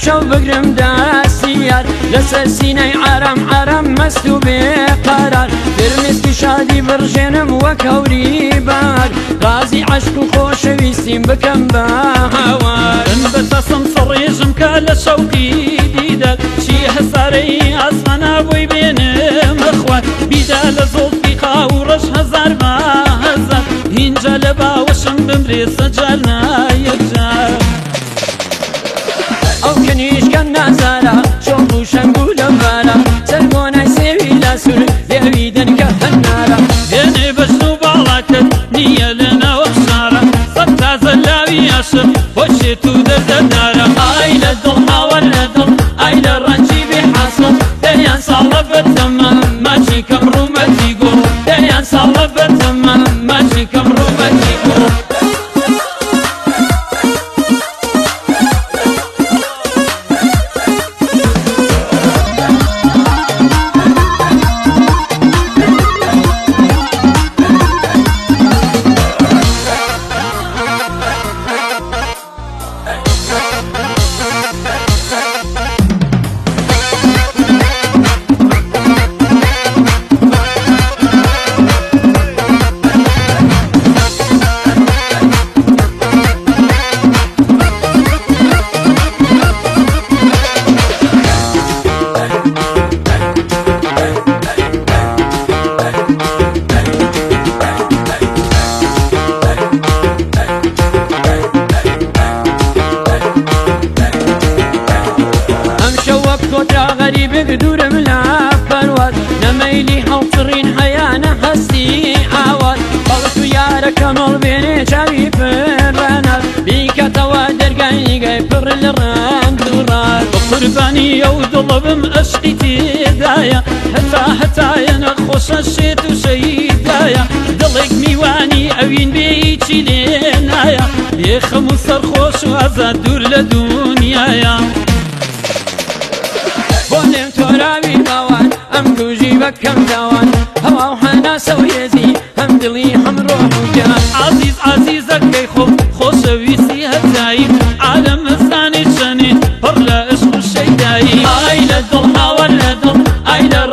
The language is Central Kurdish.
شو بقرم داسيار لسر سيني عرم مستو بقرار درمسكي شادي برجنم وكوري بار غازي عشق خوشويستين بكم بهوار بتصم صريجم كال شوقي ديدال شي حساري أصفنا بوي بينم اخوان بيدال زلفي خاورش هزار ما هزار هنجا لبا وشم بمري سجلنا يجار او كنيش كان نازالا شوقو شنقو لبالا سلمونا يسيوي لا سر يويدن كهنالا يعني بجنو بالاكت نية لنا وبشارة صبتا زلاوي عشق وشيتو دردنارة اي لدل حاول لدل اي لرنجي بحاصل ديان صالة تمام ماشي كمرو متيقو ديان صالة تمام ماشي كمرو متيقو دورم لا فروات نميلي حوطرين حيانا حسي عوات قلتو يارا كمال بيني شاوي فرانات بيكا توادر قاي فر الرام دورات قرباني يودلبم أشقيتي دايا حتى ينخوش الشيت وشيدايا دلق ميواني أوين بيتي لينايا يخمو سرخوش وازاد دور لدنيايا بونم توراوي باوان ام دوجي بكم دوان هوا وحنا سويزي هم دلي هم روح وجان عزيزك كي خوشويسي هتاي عالم الثاني شني برلا اشق الشيداي اي لدل حاول لدل اي